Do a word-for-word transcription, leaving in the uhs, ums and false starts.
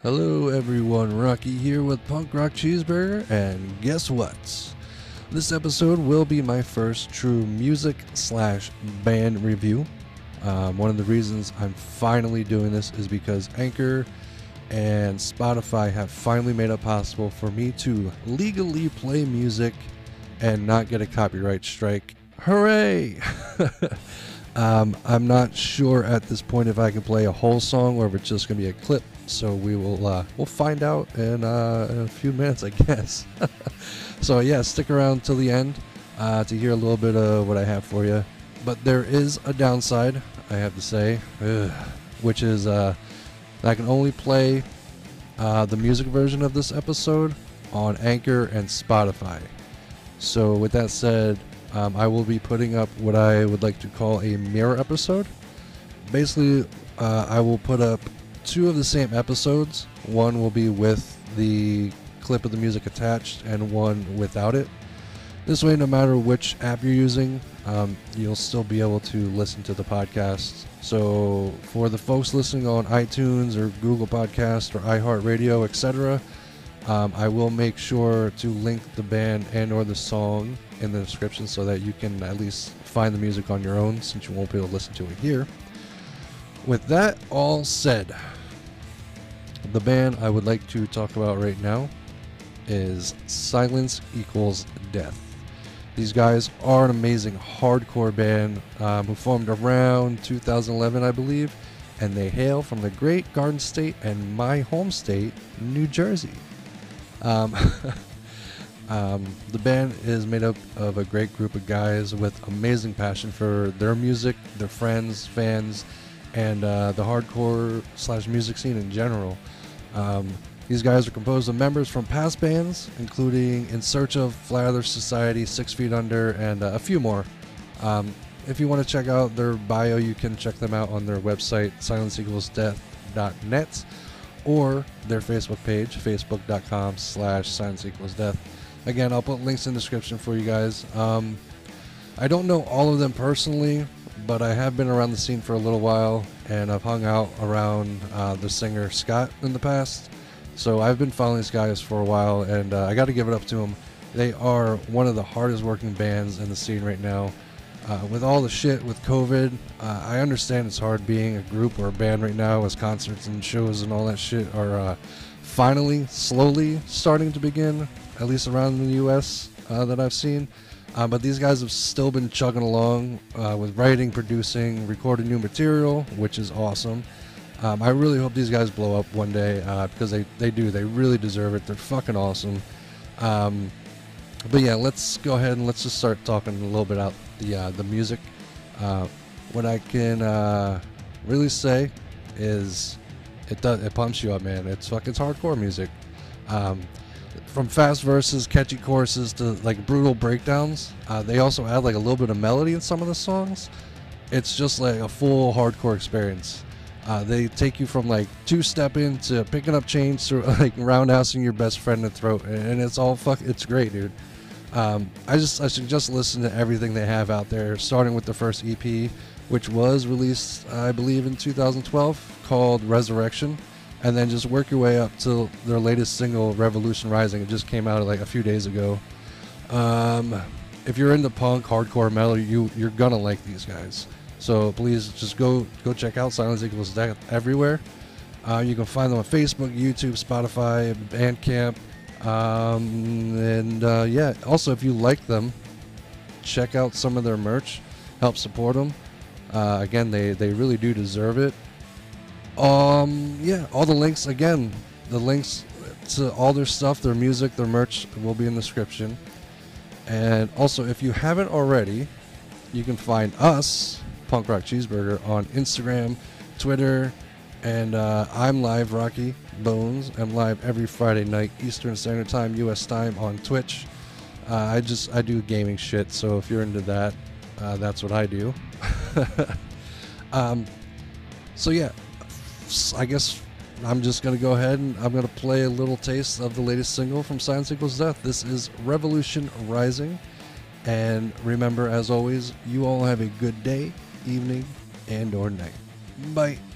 Hello everyone, Rocky here with Punk Rock Cheeseburger, and guess what? This episode will be my first true music slash band review. Um, one of the reasons I'm finally doing this is because Anchor and Spotify have finally made it possible for me to legally play music and not get a copyright strike. Hooray! um, I'm not sure at this point if I can play a whole song or if it's just going to be a clip. So we will uh, we'll find out in, uh, in a few minutes, I guess. So yeah, stick around till the end uh, to hear a little bit of what I have for you. But there is a downside, I have to say, ugh, which is uh, I can only play uh, the music version of this episode on Anchor and Spotify. So with that said, um, I will be putting up what I would like to call a mirror episode. Basically, uh, I will put up two of the same episodes. One will be with the clip of the music attached and one without it. This way, no matter which app you're using, um, you'll still be able to listen to the podcast. So for the folks listening on iTunes or Google Podcast or iHeartRadio, et cetera, um, I will make sure to link the band and or the song in the description so that you can at least find the music on your own, since you won't be able to listen to it here. With that all said, the band I would like to talk about right now is Silence Equals Death. These guys are an amazing hardcore band um, who formed around two thousand eleven, I believe, and they hail from the great Garden State and my home state, New Jersey. Um, um, the band is made up of a great group of guys with amazing passion for their music, their friends, fans, and uh, the hardcore slash music scene in general. Um, these guys are composed of members from past bands, including In Search of, Flat Earth Society, Six Feet Under, and uh, a few more. Um, if you want to check out their bio, you can check them out on their website, silence equals death dot net, or their Facebook page, facebook.com slash silence equals death. Again, I'll put links in the description for you guys. Um, I don't know all of them personally, but I have been around the scene for a little while, and I've hung out around uh, the singer Scott in the past. So I've been following these guys for a while, and uh, I got to give it up to them. They are one of the hardest working bands in the scene right now. Uh, with all the shit with COVID, uh, I understand it's hard being a group or a band right now, as concerts and shows and all that shit are uh, finally, slowly starting to begin, at least around the U S uh, that I've seen. Uh, but these guys have still been chugging along uh, with writing, producing, recording new material, which is awesome. Um, I really hope these guys blow up one day uh, because they, they do. They really deserve it. They're fucking awesome. Um, but yeah, let's go ahead and let's just start talking a little bit about the uh, the music. Uh, what I can uh, really say is it does it pumps you up, man. It's fucking it's hardcore music. Um, From fast verses, catchy choruses to like brutal breakdowns. Uh, they also add like a little bit of melody in some of the songs. It's just like a full hardcore experience. Uh, they take you from like two-stepping to picking up chains to like roundhousing your best friend in the throat, and it's all fuck. It's great, dude. Um, I just I should just listen to everything they have out there, starting with the first E P, which was released I believe in two thousand twelve, called Resurrection. And then just work your way up to their latest single, Revolution Rising. It just came out like a few days ago. Um, if you're into punk, hardcore, metal, you you're gonna like these guys. So please just go go check out Silence Equals Death everywhere. Uh, you can find them on Facebook, YouTube, Spotify, Bandcamp, um, and uh, yeah. Also, if you like them, check out some of their merch. Help support them. Uh, again, they they really do deserve it. Um, yeah, all the links, again, the links to all their stuff, their music, their merch will be in the description. And also, if you haven't already, you can find us, Punk Rock Cheeseburger, on Instagram, Twitter, and uh, I'm live, Rocky Bones. I'm live every Friday night, Eastern Standard Time, U S time, on Twitch. Uh, I just, I do gaming shit, so if you're into that, uh, that's what I do. um, so yeah. I guess I'm just going to go ahead and I'm going to play a little taste of the latest single from Silence Equals Death. This is Revolution Rising. And remember, as always, you all have a good day, evening, and or night. Bye.